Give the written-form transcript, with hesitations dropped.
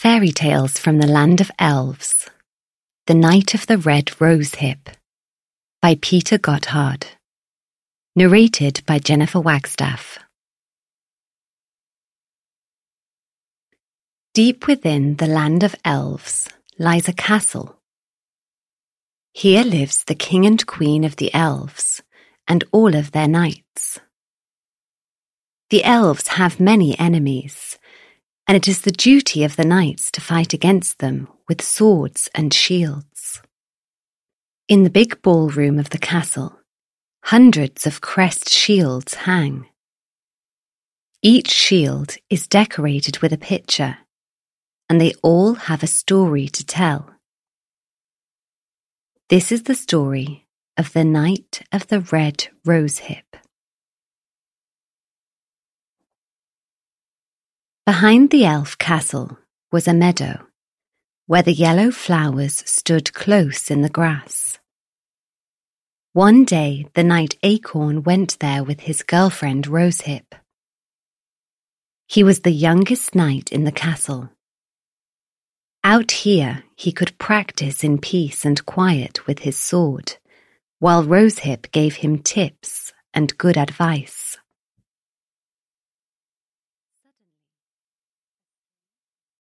Fairy Tales from the Land of Elves. The Night of the Red Rosehip by Peter Gotthard. Narrated by Jennifer Wagstaff. Deep within the land of elves lies a castle. Here lives the king and queen of the elves and all of their knights. The elves have many enemies, and it is the duty of the knights to fight against them with swords and shields. In the big ballroom of the castle, hundreds of crest shields hang. Each shield is decorated with a picture, and they all have a story to tell. This is the story of the Night of the Red Rosehip. Behind the elf castle was a meadow, where the yellow flowers stood close in the grass. One day the knight Acorn went there with his girlfriend Rosehip. He was the youngest knight in the castle. Out here he could practice in peace and quiet with his sword, while Rosehip gave him tips and good advice.